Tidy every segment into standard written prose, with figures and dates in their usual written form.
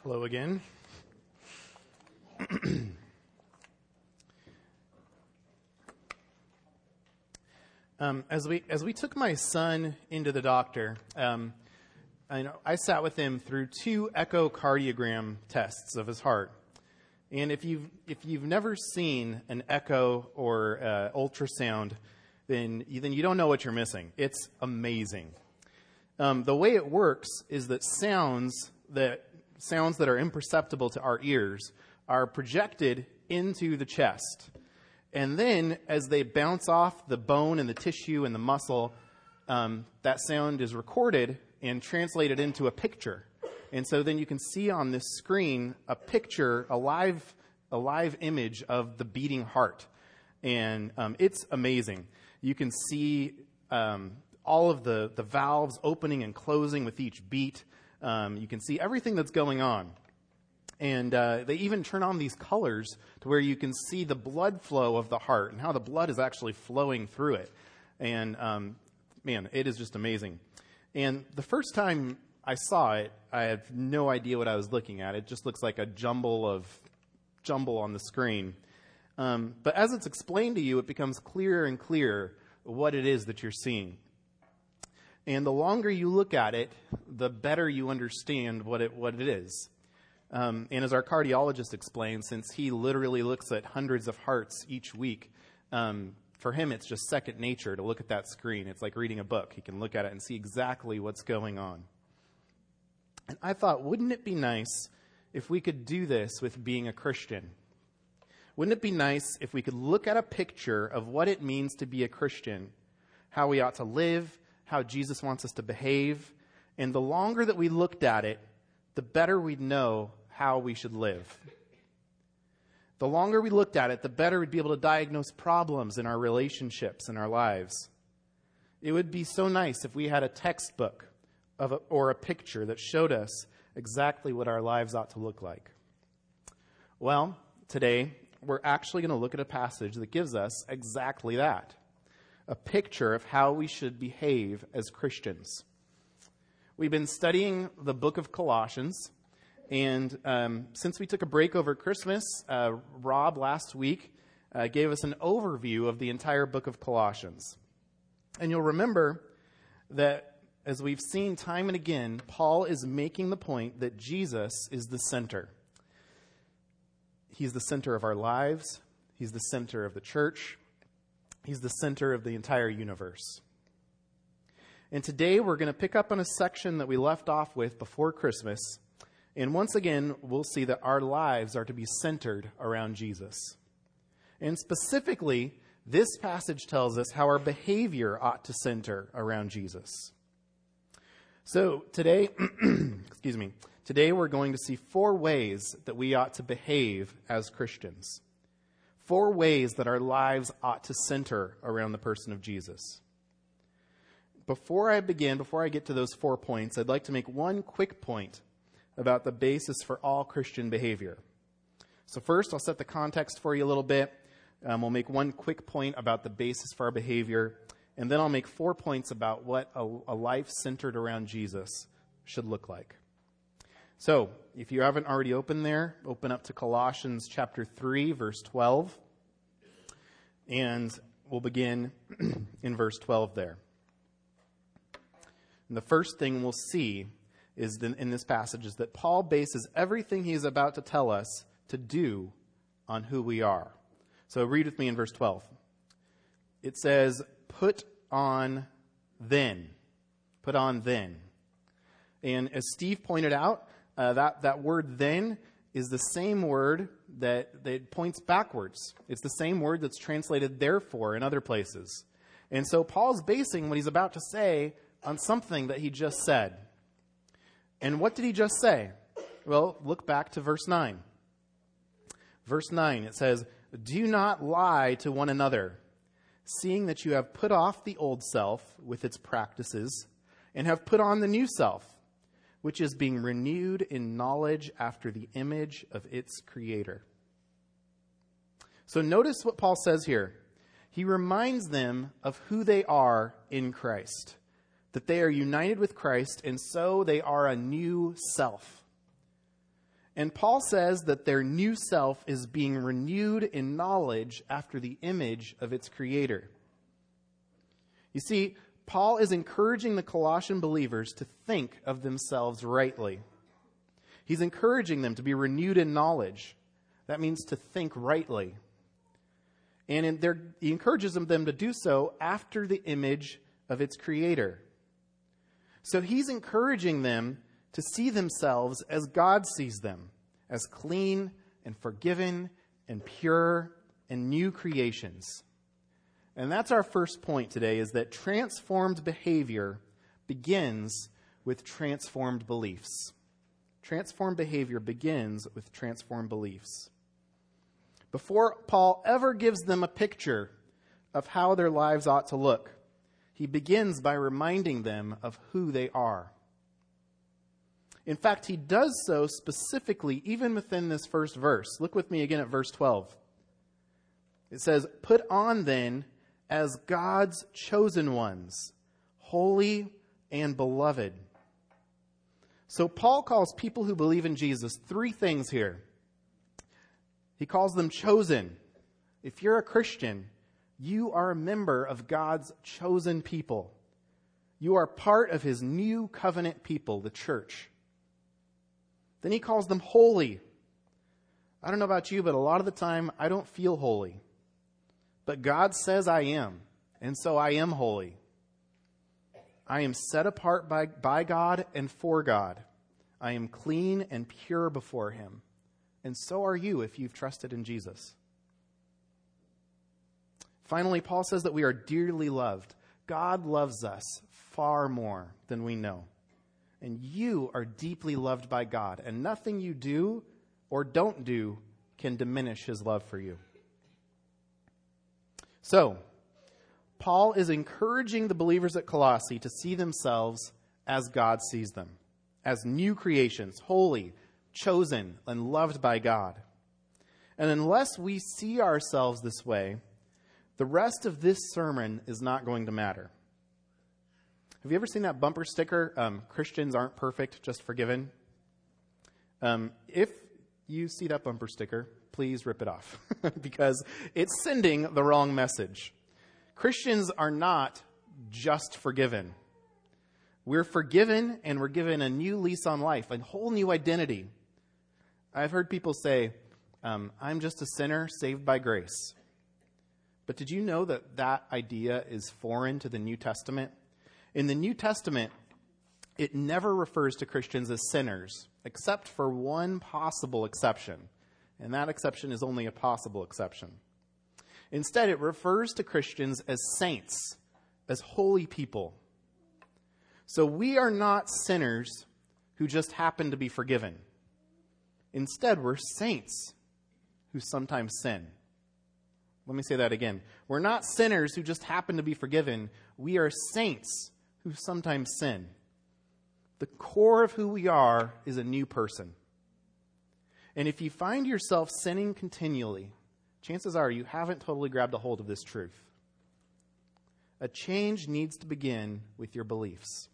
Hello again. As we took my son into the doctor, I sat with him through 2 echocardiogram tests of his heart. And if you've never seen an echo or ultrasound, then you don't know what you're missing. It's amazing. The way it works is that sounds that are imperceptible to our ears are projected into the chest. And then as they bounce off the bone and the tissue and the muscle, that sound is recorded and translated into a picture. And so then you can see on this screen a picture, a live image of the beating heart. And it's amazing. You can see all of the valves opening and closing with each beat. You can see everything that's going on. And they even turn on these colors to where you can see the blood flow of the heart and how the blood is actually flowing through it. And, man, it is just amazing. And the first time I saw it, I had no idea what I was looking at. It just looks like a jumble on the screen. But as it's explained to you, it becomes clearer and clearer what it is that you're seeing. And the longer you look at it, the better you understand what it is. And as our cardiologist explained, since he literally looks at hundreds of hearts each week, for him it's just second nature to look at that screen. It's like reading a book. He can look at it and see exactly what's going on. And I thought, wouldn't it be nice if we could do this with being a Christian? Wouldn't it be nice if we could look at a picture of what it means to be a Christian, how we ought to live, how Jesus wants us to behave, and the longer that we looked at it, the better we'd know how we should live. The longer we looked at it, the better we'd be able to diagnose problems in our relationships and our lives. It would be so nice if we had a textbook or a picture that showed us exactly what our lives ought to look like. Well, today we're actually going to look at a passage that gives us exactly that. A picture of how we should behave as Christians. We've been studying the book of Colossians, and since we took a break over Christmas, Rob last week gave us an overview of the entire book of Colossians. And you'll remember that as we've seen time and again, Paul is making the point that Jesus is the center. He's the center of our lives. He's the center of the church. He's the center of the entire universe. And today we're going to pick up on a section that we left off with before Christmas. And once again, we'll see that our lives are to be centered around Jesus. And specifically, this passage tells us how our behavior ought to center around Jesus. So today, today we're going to see 4 ways that we ought to behave as Christians. 4 ways that our lives ought to center around the person of Jesus. Before I get to those 4 points, I'd like to make one quick point about the basis for all Christian behavior. So first, I'll set the context for you a little bit. We'll make one quick point about the basis for our behavior, and then I'll make 4 points about what a life centered around Jesus should look like. So, if you haven't already opened there, open up to Colossians chapter 3, verse 12. And we'll begin in verse 12 there. And the first thing we'll see is in this passage is that Paul bases everything he's about to tell us to do on who we are. So read with me in verse 12. It says, put on then. Put on then. And as Steve pointed out, that word then is the same word that points backwards. It's the same word that's translated therefore in other places. And so Paul's basing what he's about to say on something that he just said. And what did he just say? Well, look back to verse 9. Verse 9, it says, do not lie to one another, seeing that you have put off the old self with its practices, and have put on the new self, which is being renewed in knowledge after the image of its creator. So notice what Paul says here. He reminds them of who they are in Christ, that they are united with Christ, and so they are a new self. And Paul says that their new self is being renewed in knowledge after the image of its creator. You see, Paul is encouraging the Colossian believers to think of themselves rightly. He's encouraging them to be renewed in knowledge. That means to think rightly. And he encourages them to do so after the image of its creator. So he's encouraging them to see themselves as God sees them, as clean and forgiven and pure and new creations. And that's our first point today, is that transformed behavior begins with transformed beliefs. Transformed behavior begins with transformed beliefs. Before Paul ever gives them a picture of how their lives ought to look, he begins by reminding them of who they are. In fact, he does so specifically even within this first verse. Look with me again at verse 12. It says, "Put on then as God's chosen ones, holy and beloved." So Paul calls people who believe in Jesus three things here. He calls them chosen. If you're a Christian, you are a member of God's chosen people. You are part of his new covenant people, the church. Then he calls them holy. I don't know about you, but a lot of the time I don't feel holy. But God says I am, and so I am holy. I am set apart by God and for God. I am clean and pure before him. And so are you if you've trusted in Jesus. Finally, Paul says that we are dearly loved. God loves us far more than we know. And you are deeply loved by God. And nothing you do or don't do can diminish his love for you. So, Paul is encouraging the believers at Colossae to see themselves as God sees them, as new creations, holy, chosen, and loved by God. And unless we see ourselves this way, the rest of this sermon is not going to matter. Have you ever seen that bumper sticker, Christians aren't perfect, just forgiven? If you see that bumper sticker, please rip it off because it's sending the wrong message. Christians are not just forgiven. We're forgiven and we're given a new lease on life, a whole new identity. I've heard people say, I'm just a sinner saved by grace. But did you know that that idea is foreign to the New Testament? In the New Testament, it never refers to Christians as sinners, except for one possible exception. And that exception is only a possible exception. Instead, it refers to Christians as saints, as holy people. So we are not sinners who just happen to be forgiven. Instead, we're saints who sometimes sin. Let me say that again. We're not sinners who just happen to be forgiven. We are saints who sometimes sin. The core of who we are is a new person. And if you find yourself sinning continually, chances are you haven't totally grabbed a hold of this truth. A change needs to begin with your beliefs.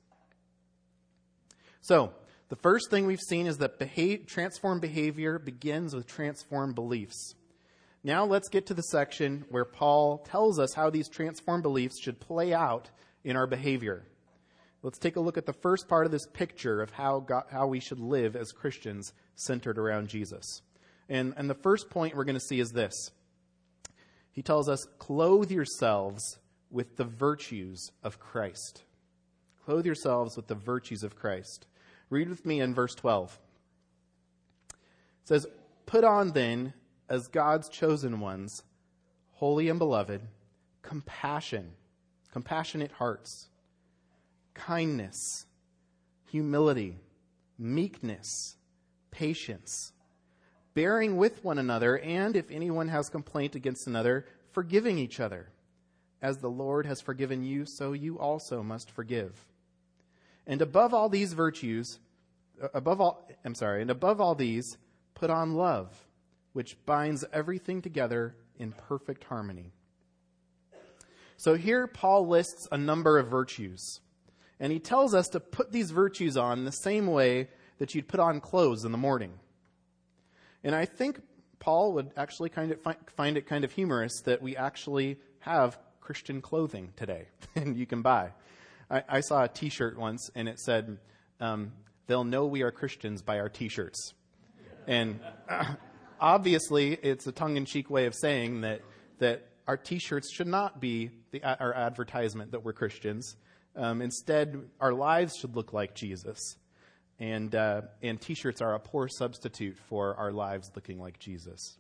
So, the first thing we've seen is that transformed behavior begins with transformed beliefs. Now let's get to the section where Paul tells us how these transformed beliefs should play out in our behavior. Let's take a look at the first part of this picture of how we should live as Christians centered around Jesus. And the first point we're going to see is this. He tells us, clothe yourselves with the virtues of Christ. Clothe yourselves with the virtues of Christ. Read with me in verse 12. It says, put on then, as God's chosen ones, holy and beloved, compassion, compassionate hearts, kindness, humility, meekness, patience, bearing with one another, and if anyone has complaint against another, forgiving each other. As the Lord has forgiven you, so you also must forgive. And above all these, put on love, which binds everything together in perfect harmony. So here Paul lists a number of virtues. And he tells us to put these virtues on the same way that you'd put on clothes in the morning. And I think Paul would actually find it kind of humorous that we actually have Christian clothing today, and you can buy. I saw a T-shirt once, and it said, they'll know we are Christians by our T-shirts. And obviously, it's a tongue-in-cheek way of saying that our T-shirts should not be our advertisement that we're Christians. Instead, our lives should look like Jesus. And T-shirts are a poor substitute for our lives looking like Jesus.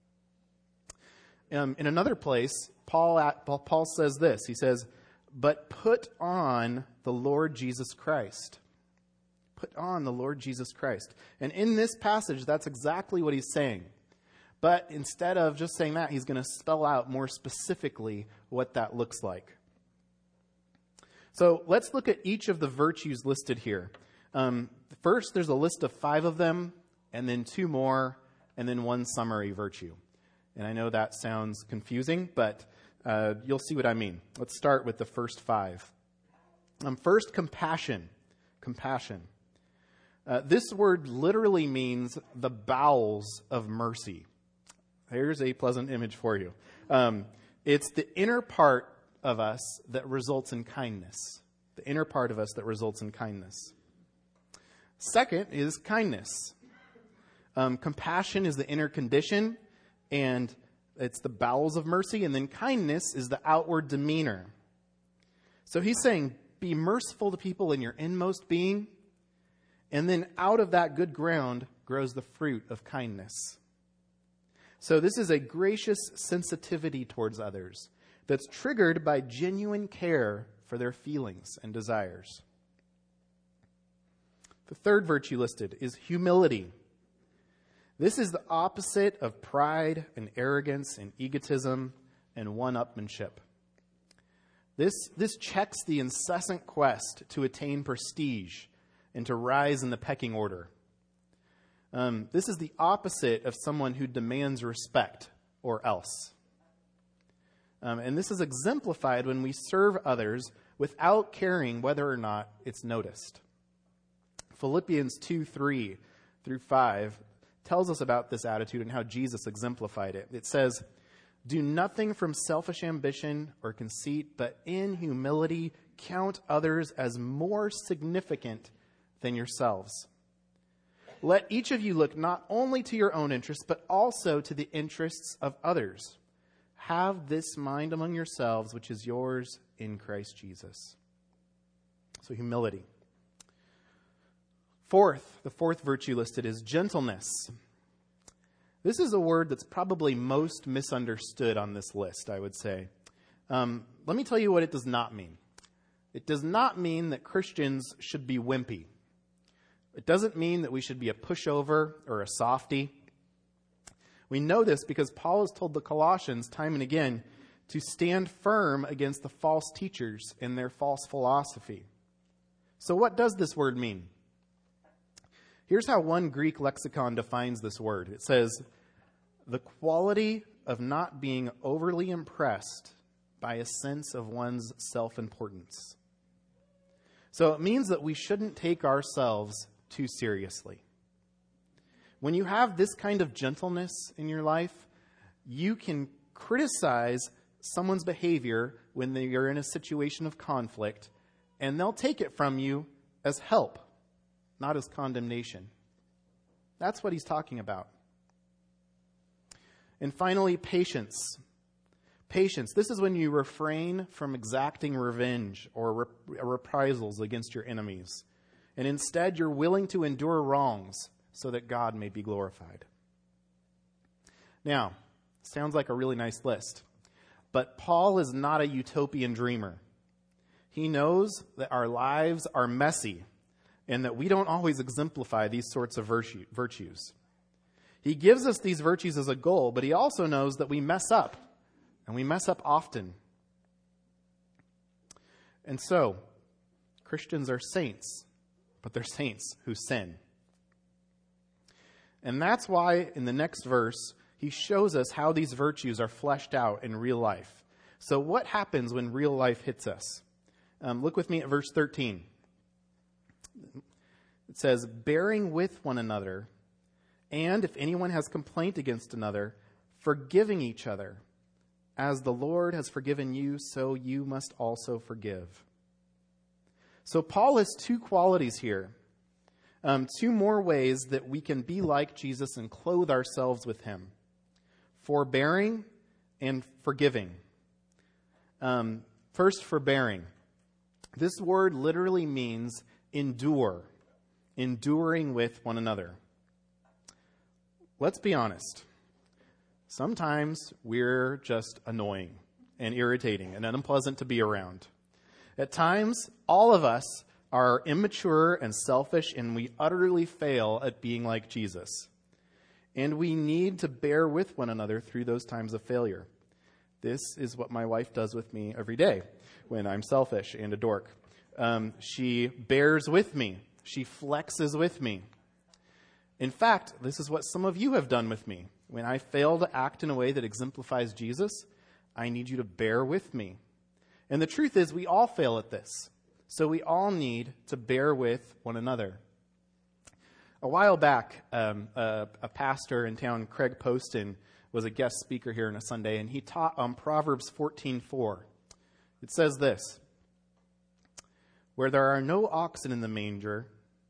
In another place, Paul says this. He says, "But put on the Lord Jesus Christ." Put on the Lord Jesus Christ. And in this passage, that's exactly what he's saying. But instead of just saying that, he's going to spell out more specifically what that looks like. So let's look at each of the virtues listed here. First, there's a list of 5 of them, and then 2 more, and then 1 summary virtue. And I know that sounds confusing, but you'll see what I mean. Let's start with the first 5. First, compassion. Compassion. This word literally means the bowels of mercy. Here's a pleasant image for you. It's the inner part of us that results in kindness. The inner part of us that results in kindness. Second is kindness. Compassion is the inner condition, and it's the bowels of mercy. And then kindness is the outward demeanor. So he's saying, be merciful to people in your inmost being. And then out of that good ground grows the fruit of kindness. So this is a gracious sensitivity towards others that's triggered by genuine care for their feelings and desires. The third virtue listed is humility. This is the opposite of pride and arrogance and egotism and one-upmanship. This checks the incessant quest to attain prestige and to rise in the pecking order. This is the opposite of someone who demands respect or else. And this is exemplified when we serve others without caring whether or not it's noticed. Philippians 2:3 through 5 tells us about this attitude and how Jesus exemplified it. It says, "Do nothing from selfish ambition or conceit, but in humility count others as more significant than yourselves. Let each of you look not only to your own interests, but also to the interests of others. Have this mind among yourselves, which is yours in Christ Jesus." So humility. The fourth virtue listed is gentleness. This is a word that's probably most misunderstood on this list, I would say. Let me tell you what it does not mean. It does not mean that Christians should be wimpy. It doesn't mean that we should be a pushover or a softy. We know this because Paul has told the Colossians time and again to stand firm against the false teachers and their false philosophy. So what does this word mean? Here's how one Greek lexicon defines this word. It says, the quality of not being overly impressed by a sense of one's self-importance. So it means that we shouldn't take ourselves too seriously. When you have this kind of gentleness in your life, you can criticize someone's behavior when you're in a situation of conflict, and they'll take it from you as help, not as condemnation. That's what he's talking about. And finally, patience. Patience. This is when you refrain from exacting revenge or reprisals against your enemies. And instead, you're willing to endure wrongs so that God may be glorified. Now, sounds like a really nice list. But Paul is not a utopian dreamer. He knows that our lives are messy and that we don't always exemplify these sorts of virtues. He gives us these virtues as a goal, but he also knows that we mess up, and we mess up often. And so, Christians are saints, but they're saints who sin. And that's why in the next verse, he shows us how these virtues are fleshed out in real life. So what happens when real life hits us? Look with me at verse 13. It says, bearing with one another And if anyone has complaint against another, forgiving each other. As the Lord has forgiven you, so you must also forgive. So Paul has two qualities here. Two more ways that we can be like Jesus and clothe ourselves with him. Forbearing and forgiving. First, forbearing. This word literally means endure. Enduring with one another. Let's be honest. Sometimes we're just annoying and irritating and unpleasant to be around. At times, all of us are immature and selfish, and we utterly fail at being like Jesus. And we need to bear with one another through those times of failure. This is what my wife does with me every day when I'm selfish and a dork. She bears with me. She flexes with me. In fact, this is what some of you have done with me. When I fail to act in a way that exemplifies Jesus, I need you to bear with me. And the truth is, we all fail at this. So we all need to bear with one another. A while back, a pastor in town, Craig Poston, was a guest speaker here on a Sunday, and he taught on Proverbs 14:4. It says this: Where there are no oxen, the manger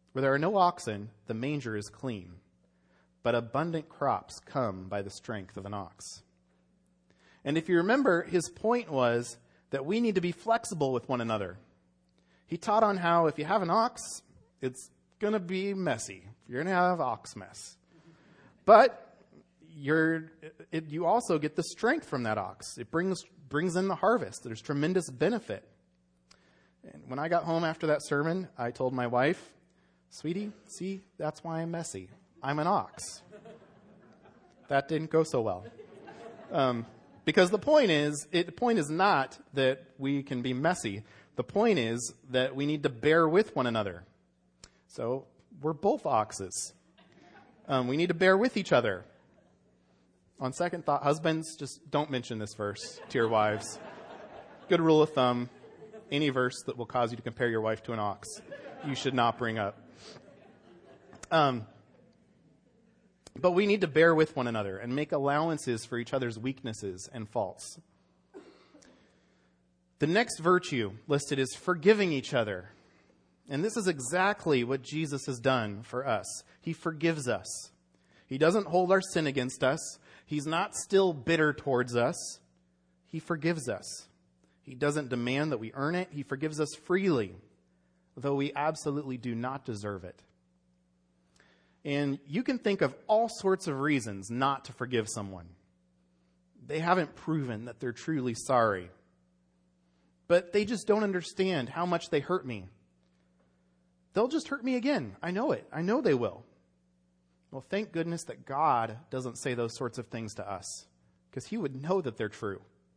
is clean, but abundant crops come by the strength of an ox. And if you remember, his point was that we need to be flexible with one another. He taught on how if you have an ox, it's going to be messy. You're going to have ox mess. But you also get the strength from that ox. It brings in the harvest. There's tremendous benefit. And when I got home after that sermon, I told my wife, "Sweetie, see, that's why I'm messy. I'm an ox." That didn't go so well. Because the point is not that we can be messy. The point is that we need to bear with one another. So we're both oxes. We need to bear with each other. On second thought, husbands, just don't mention this verse to your wives. Good rule of thumb, any verse that will cause you to compare your wife to an ox, you should not bring up. But we need to bear with one another and make allowances for each other's weaknesses and faults. The next virtue listed is forgiving each other. And this is exactly what Jesus has done for us. He forgives us. He doesn't hold our sin against us. He's not still bitter towards us. He forgives us. He doesn't demand that we earn it. He forgives us freely, though we absolutely do not deserve it. And you can think of all sorts of reasons not to forgive someone. They haven't proven that they're truly sorry. But they just don't understand how much they hurt me. They'll just hurt me again. I know it. I know they will. Well, thank goodness that God doesn't say those sorts of things to us, because he would know that they're true.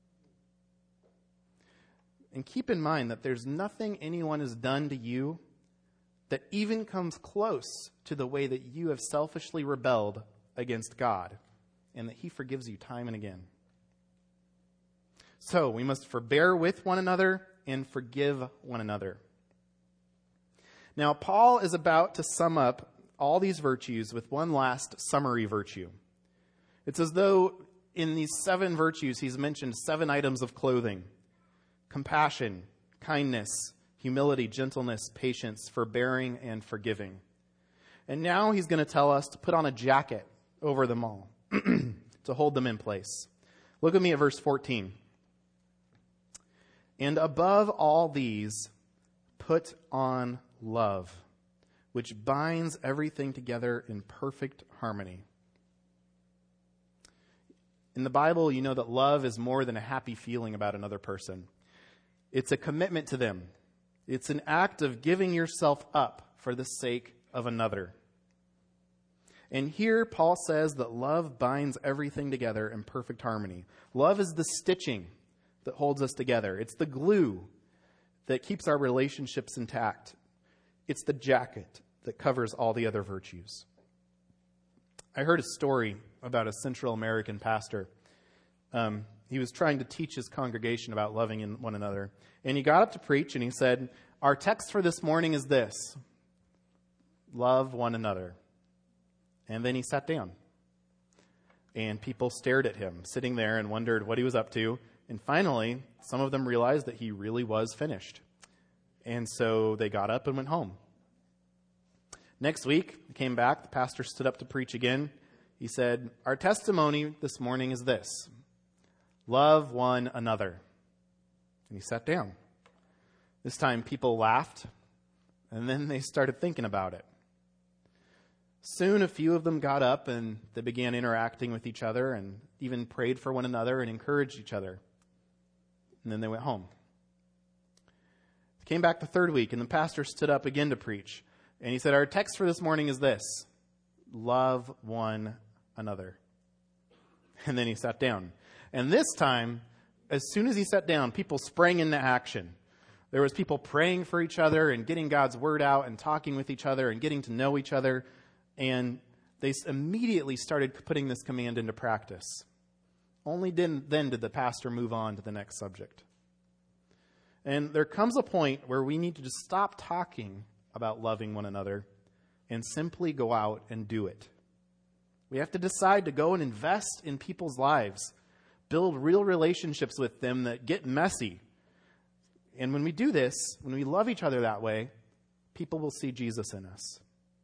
And keep in mind that there's nothing anyone has done to you that even comes close to the way that you have selfishly rebelled against God, and that he forgives you time and again. So we must forbear with one another and forgive one another. Now, Paul is about to sum up all these virtues with one last summary virtue. It's as though in these 7 virtues, he's mentioned 7 items of clothing: compassion, kindness, humility, gentleness, patience, forbearing, and forgiving. And now he's going to tell us to put on a jacket over them all to hold them in place. Look at me at verse 14. And above all these, put on love, which binds everything together in perfect harmony. In the Bible, you know that love is more than a happy feeling about another person. It's a commitment to them. It's an act of giving yourself up for the sake of another. And here Paul says that love binds everything together in perfect harmony. Love is the stitching that holds us together. It's the glue that keeps our relationships intact. It's the jacket that covers all the other virtues. I heard a story about a Central American pastor. He was trying to teach his congregation about loving one another. And he got up to preach and he said, "Our text for this morning is this: love one another." And then he sat down. And people stared at him, sitting there, and wondered what he was up to. And finally, some of them realized that he really was finished. And so they got up and went home. Next week, he came back. The pastor stood up to preach again. He said, "Our testimony this morning is this: love one another." And he sat down. This time, people laughed, and then they started thinking about it. Soon, a few of them got up and they began interacting with each other and even prayed for one another and encouraged each other. And then they went home. Came back the third week, and the pastor stood up again to preach. And he said, "Our text for this morning is this: love one another." And then he sat down. And this time, as soon as he sat down, people sprang into action. There was people praying for each other and getting God's word out and talking with each other and getting to know each other. And they immediately started putting this command into practice. Only then did the pastor move on to the next subject. And there comes a point where we need to just stop talking about loving one another and simply go out and do it. We have to decide to go and invest in people's lives, build real relationships with them that get messy. And when we do this, when we love each other that way, people will see Jesus in us.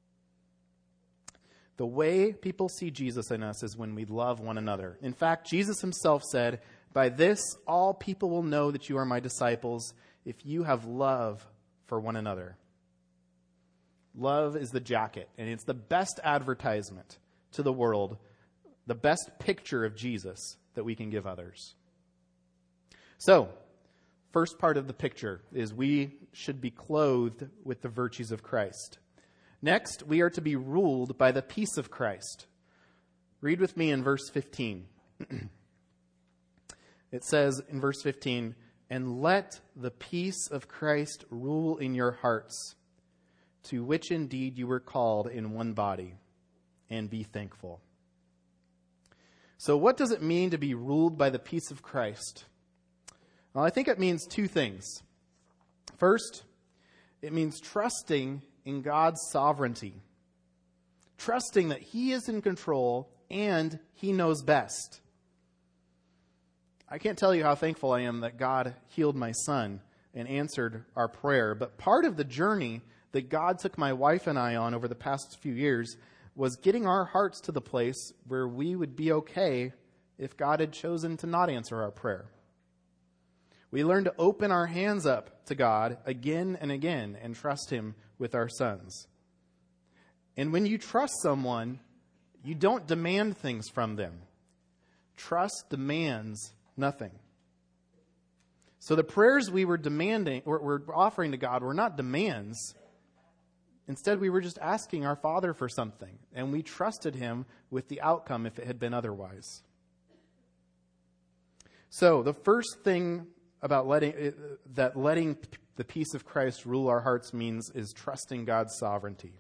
The way people see Jesus in us is when we love one another. In fact, Jesus himself said, "By this, all people will know that you are my disciples, if you have love for one another." Love is the jacket, and it's the best advertisement to the world, the best picture of Jesus that we can give others. So, first part of the picture is we should be clothed with the virtues of Christ. Next, we are to be ruled by the peace of Christ. Read with me in verse 15. It says in verse 15, "And let the peace of Christ rule in your hearts, to which indeed you were called in one body, and be thankful." So what does it mean to be ruled by the peace of Christ? Well, I think it means two things. First, it means trusting in God's sovereignty. Trusting that he is in control and he knows best. I can't tell you how thankful I am that God healed my son and answered our prayer. But part of the journey that God took my wife and I on over the past few years was getting our hearts to the place where we would be okay if God had chosen to not answer our prayer. We learned to open our hands up to God again and again and trust him with our sons. And when you trust someone, you don't demand things from them. Trust demands nothing. So the prayers we were demanding, or we're offering to God, were not demands. Instead, we were just asking our Father for something, and we trusted him with the outcome if it had been otherwise. So the first thing about letting the peace of Christ rule our hearts means is trusting God's sovereignty.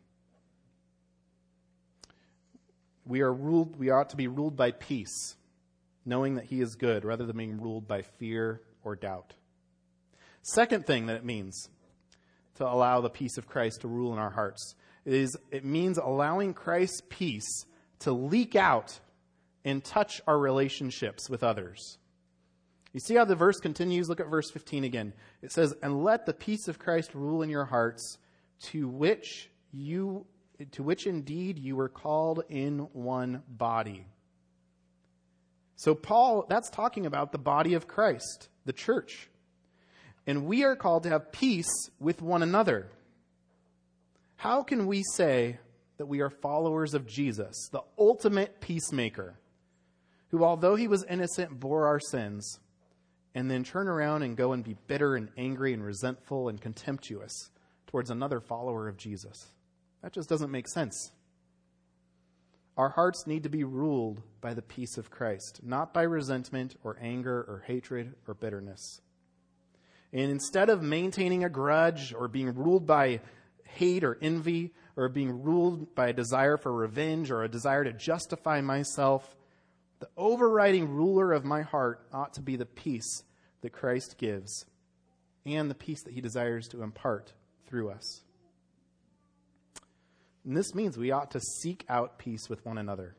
We ought to be ruled by peace, knowing that he is good, rather than being ruled by fear or doubt. Second thing that it means to allow the peace of Christ to rule in our hearts is it means allowing Christ's peace to leak out and touch our relationships with others. You see how the verse continues? Look at verse 15 again. It says, "And let the peace of Christ rule in your hearts, to which indeed you were called in one body." So Paul, that's talking about the body of Christ, the church. And we are called to have peace with one another. How can we say that we are followers of Jesus, the ultimate peacemaker, who, although he was innocent, bore our sins, and then turn around and go and be bitter and angry and resentful and contemptuous towards another follower of Jesus? That just doesn't make sense. Our hearts need to be ruled by the peace of Christ, not by resentment or anger or hatred or bitterness. And instead of maintaining a grudge or being ruled by hate or envy or being ruled by a desire for revenge or a desire to justify myself, the overriding ruler of my heart ought to be the peace that Christ gives and the peace that he desires to impart through us. And this means we ought to seek out peace with one another.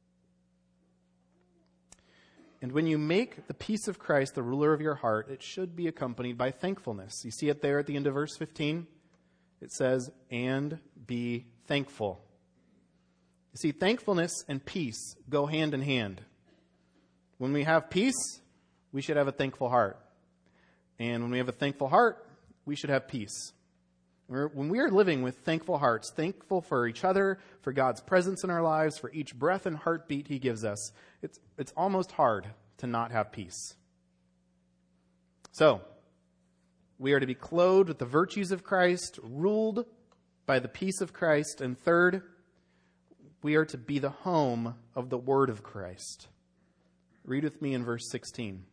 And when you make the peace of Christ the ruler of your heart, it should be accompanied by thankfulness. You see it there at the end of verse 15? It says, and be thankful. You see, thankfulness and peace go hand in hand. When we have peace, we should have a thankful heart. And when we have a thankful heart, we should have peace. When we are living with thankful hearts, thankful for each other, for God's presence in our lives, for each breath and heartbeat He gives us, it's almost hard to not have peace. So, we are to be clothed with the virtues of Christ, ruled by the peace of Christ, and third, we are to be the home of the Word of Christ. Read with me in verse 16.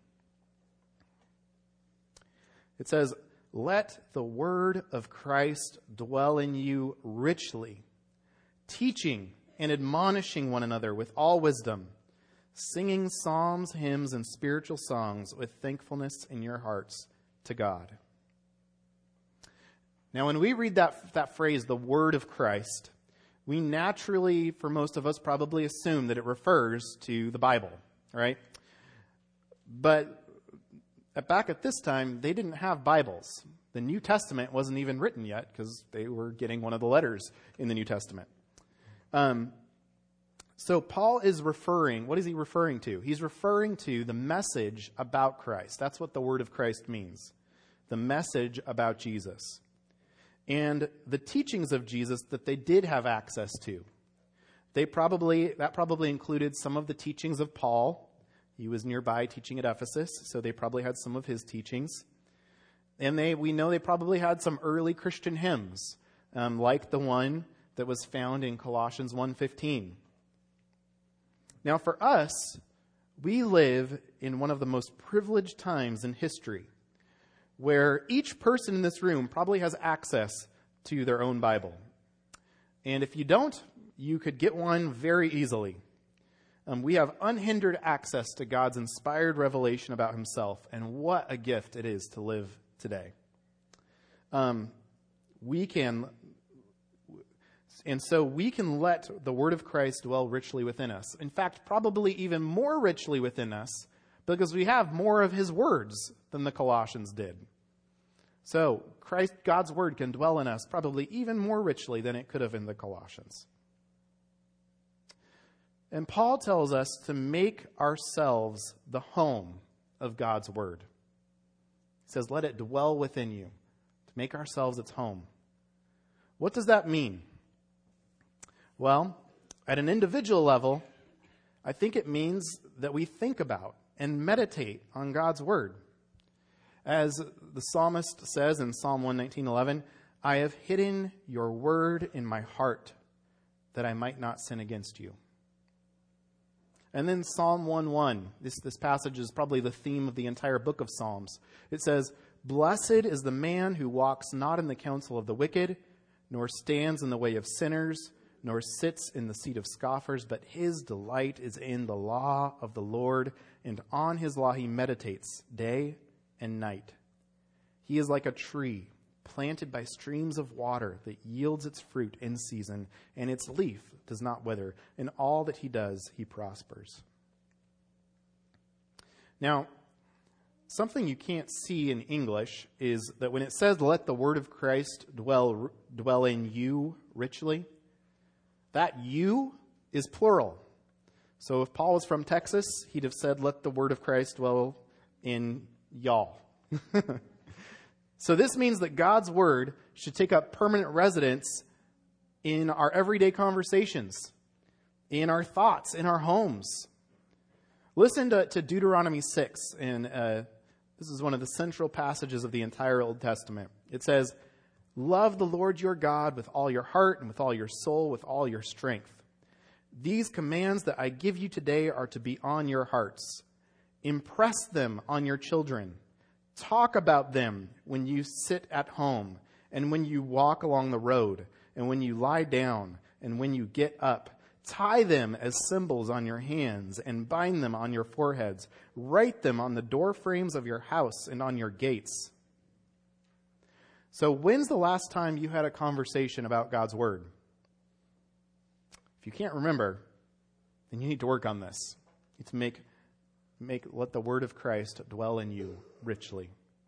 It says, let the word of Christ dwell in you richly, teaching and admonishing one another with all wisdom, singing psalms, hymns, and spiritual songs with thankfulness in your hearts to God. Now, when we read that phrase, the word of Christ, we naturally, for most of us, probably assume that it refers to the Bible, right? But back at this time, they didn't have Bibles. The New Testament wasn't even written yet because they were getting one of the letters in the New Testament. So Paul is referring, what is he referring to? He's referring to the message about Christ. That's what the word of Christ means. The message about Jesus. And the teachings of Jesus that they did have access to. That probably included some of the teachings of Paul. He was nearby teaching at Ephesus, so they probably had some of his teachings. And we know they probably had some early Christian hymns, like the one that was found in Colossians 1:15. Now for us, we live in one of the most privileged times in history, where each person in this room probably has access to their own Bible. And if you don't, you could get one very easily. We have unhindered access to God's inspired revelation about Himself, and what a gift it is to live today. We can let the Word of Christ dwell richly within us. In fact, probably even more richly within us, because we have more of His words than the Colossians did. So, God's Word can dwell in us probably even more richly than it could have in the Colossians. And Paul tells us to make ourselves the home of God's Word. He says, let it dwell within you, to make ourselves its home. What does that mean? Well, at an individual level, I think it means that we think about and meditate on God's Word. As the psalmist says in Psalm 119:11, I have hidden your word in my heart that I might not sin against you. And then Psalm 1:1, this passage is probably the theme of the entire book of Psalms. It says, blessed is the man who walks not in the counsel of the wicked, nor stands in the way of sinners, nor sits in the seat of scoffers, but his delight is in the law of the Lord, and on his law he meditates day and night. He is like a tree planted by streams of water that yields its fruit in season, and its leaf does not wither. In all that he does, he prospers. Now, something you can't see in English is that when it says, let the word of Christ dwell in you richly, that you is plural. So if Paul was from Texas, he'd have said, let the word of Christ dwell in y'all. So this means that God's word should take up permanent residence in our everyday conversations, in our thoughts, in our homes. Listen to Deuteronomy 6, and this is one of the central passages of the entire Old Testament. It says, love the Lord your God with all your heart and with all your soul, with all your strength. These commands that I give you today are to be on your hearts. Impress them on your children. Talk about them when you sit at home and when you walk along the road and when you lie down and when you get up. Tie them as symbols on your hands and bind them on your foreheads. Write them on the door frames of your house and on your gates. So when's the last time you had a conversation about God's word? If you can't remember, then you need to work on this. You need to let the word of Christ dwell in you richly.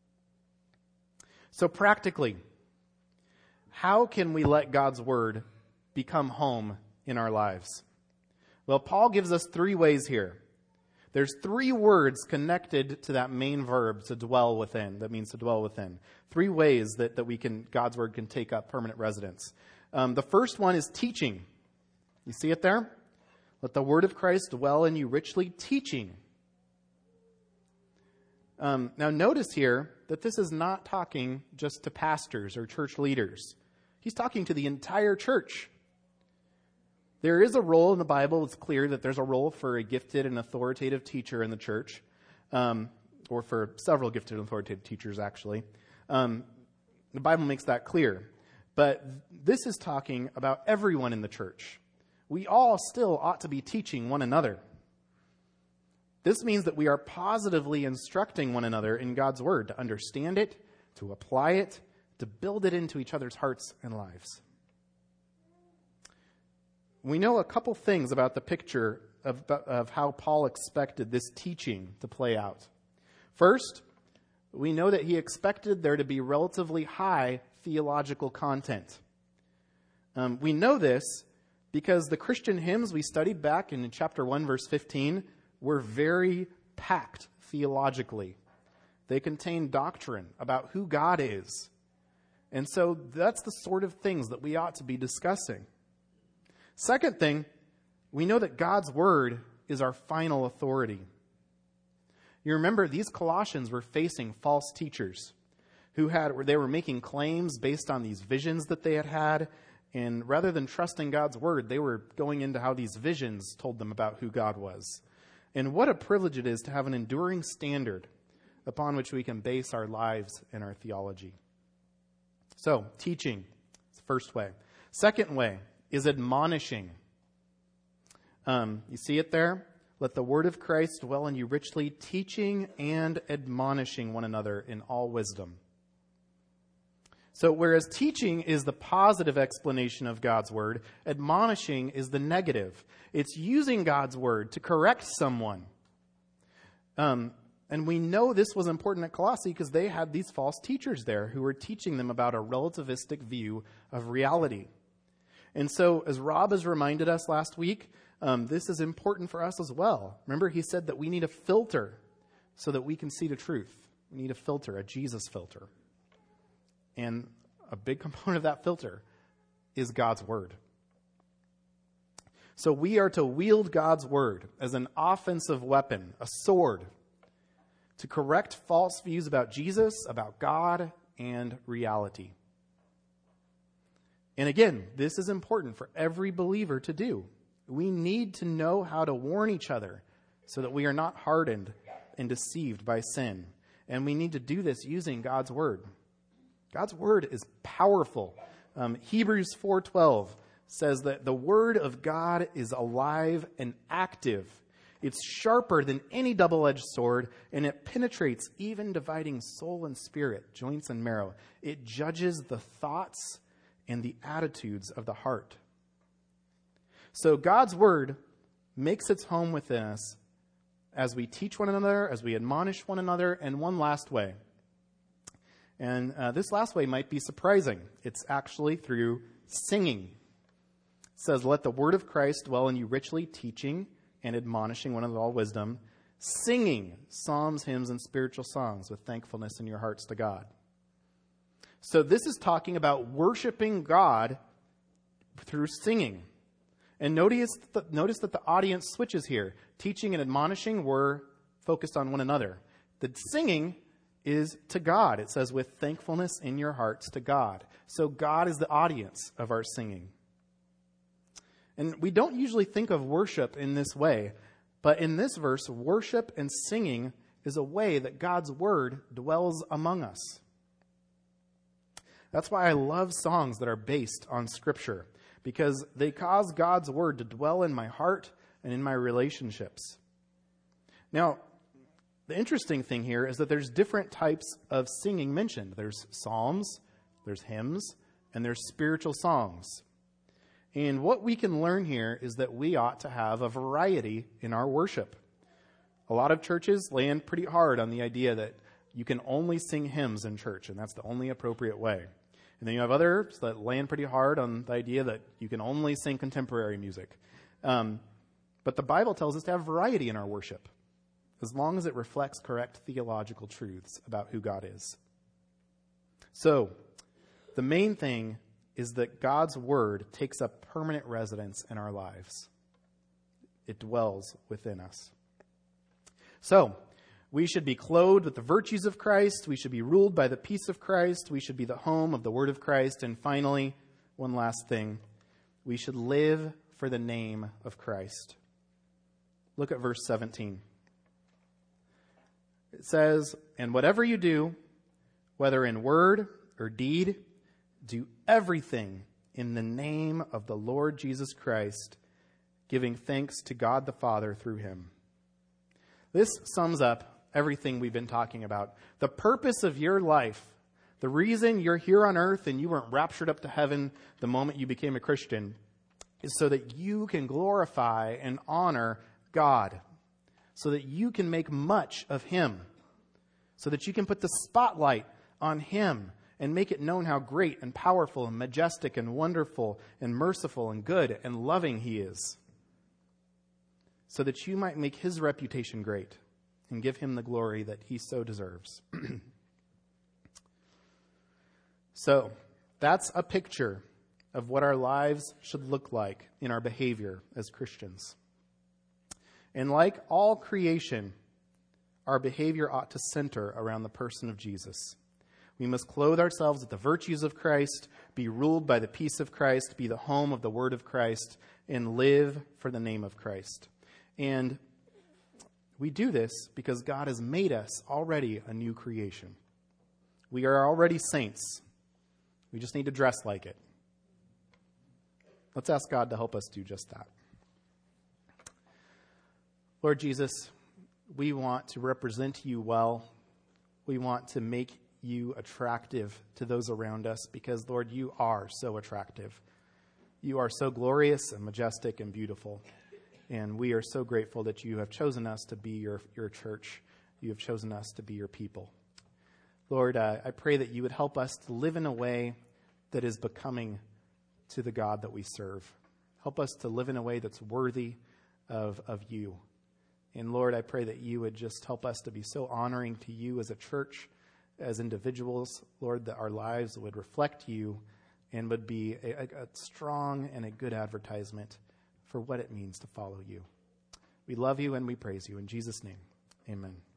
So practically, how can we let God's word become home in our lives? Well, Paul gives us 3 ways here. There's 3 words connected to that main verb, to dwell within. That means to dwell within. 3 ways that God's word can take up permanent residence. The first one is teaching. You see it there? Let the word of Christ dwell in you richly, teaching. Now notice here that this is not talking just to pastors or church leaders. He's talking to the entire church. There is a role in the Bible. It's clear that there's a role for a gifted and authoritative teacher in the church, or for several gifted and authoritative teachers, actually. The Bible makes that clear. But this is talking about everyone in the church. We all still ought to be teaching one another. This means that we are positively instructing one another in God's word to understand it, to apply it, to build it into each other's hearts and lives. We know a couple things about the picture of how Paul expected this teaching to play out. First, we know that he expected there to be relatively high theological content. We know this because the Christian hymns we studied back in chapter 1, verse 15, were very packed theologically. They contain doctrine about who God is. And so that's the sort of things that we ought to be discussing. Second thing, we know that God's word is our final authority. You remember, these Colossians were facing false teachers they were making claims based on these visions that they had had, and rather than trusting God's word, they were going into how these visions told them about who God was. And what a privilege it is to have an enduring standard upon which we can base our lives and our theology. So, teaching is the first way. Second way is admonishing. You see it there? Let the word of Christ dwell in you richly, teaching and admonishing one another in all wisdom. So whereas teaching is the positive explanation of God's word, admonishing is the negative. It's using God's word to correct someone. And we know this was important at Colossae because they had these false teachers there who were teaching them about a relativistic view of reality. And so, as Rob has reminded us last week, this is important for us as well. Remember, he said that we need a filter so that we can see the truth. We need a filter, a Jesus filter. And a big component of that filter is God's word. So we are to wield God's word as an offensive weapon, a sword, to correct false views about Jesus, about God, and reality. And again, this is important for every believer to do. We need to know how to warn each other so that we are not hardened and deceived by sin. And we need to do this using God's word. God's word is powerful. Hebrews 4:12 says that the word of God is alive and active. It's sharper than any double-edged sword, and it penetrates, even dividing soul and spirit, joints and marrow. It judges the thoughts and the attitudes of the heart. So God's word makes its home within us as we teach one another, as we admonish one another, and one last way. And this last way might be surprising. It's actually through singing. It says, let the word of Christ dwell in you richly, teaching and admonishing one another all wisdom, singing psalms, hymns, and spiritual songs with thankfulness in your hearts to God. So this is talking about worshiping God through singing. And notice that the audience switches here. Teaching and admonishing were focused on one another. The singing is to God. It says, with thankfulness in your hearts to God. So God is the audience of our singing. And we don't usually think of worship in this way, but in this verse, worship and singing is a way that God's word dwells among us. That's why I love songs that are based on Scripture, because they cause God's word to dwell in my heart and in my relationships. Now, the interesting thing here is that there's different types of singing mentioned. There's psalms, there's hymns, and there's spiritual songs. And what we can learn here is that we ought to have a variety in our worship. A lot of churches land pretty hard on the idea that you can only sing hymns in church, and that's the only appropriate way. And then you have others that land pretty hard on the idea that you can only sing contemporary music. But the Bible tells us to have variety in our worship, as long as it reflects correct theological truths about who God is. So, the main thing is that God's word takes up permanent residence in our lives. It dwells within us. So, we should be clothed with the virtues of Christ. We should be ruled by the peace of Christ. We should be the home of the word of Christ. And finally, one last thing. We should live for the name of Christ. Look at verse 17. It says, "And whatever you do, whether in word or deed, do everything in the name of the Lord Jesus Christ, giving thanks to God the Father through him." This sums up everything we've been talking about. The purpose of your life, the reason you're here on earth and you weren't raptured up to heaven the moment you became a Christian, is so that you can glorify and honor God, so that you can make much of him, so that you can put the spotlight on him and make it known how great and powerful and majestic and wonderful and merciful and good and loving he is, so that you might make his reputation great and give him the glory that he so deserves. So, that's a picture of what our lives should look like in our behavior as Christians. And like all creation, our behavior ought to center around the person of Jesus. We must clothe ourselves with the virtues of Christ, be ruled by the peace of Christ, be the home of the word of Christ, and live for the name of Christ. And we do this because God has made us already a new creation. We are already saints. We just need to dress like it. Let's ask God to help us do just that. Lord Jesus, we want to represent you well. We want to make you attractive to those around us because, Lord, you are so attractive. You are so glorious and majestic and beautiful. And we are so grateful that you have chosen us to be your church. You have chosen us to be your people. Lord, I pray that you would help us to live in a way that is becoming to the God that we serve. Help us to live in a way that's worthy of you. And Lord, I pray that you would just help us to be so honoring to you as a church, as individuals, Lord, that our lives would reflect you and would be a strong and a good advertisement for what it means to follow you. We love you and we praise you. In Jesus' name, amen.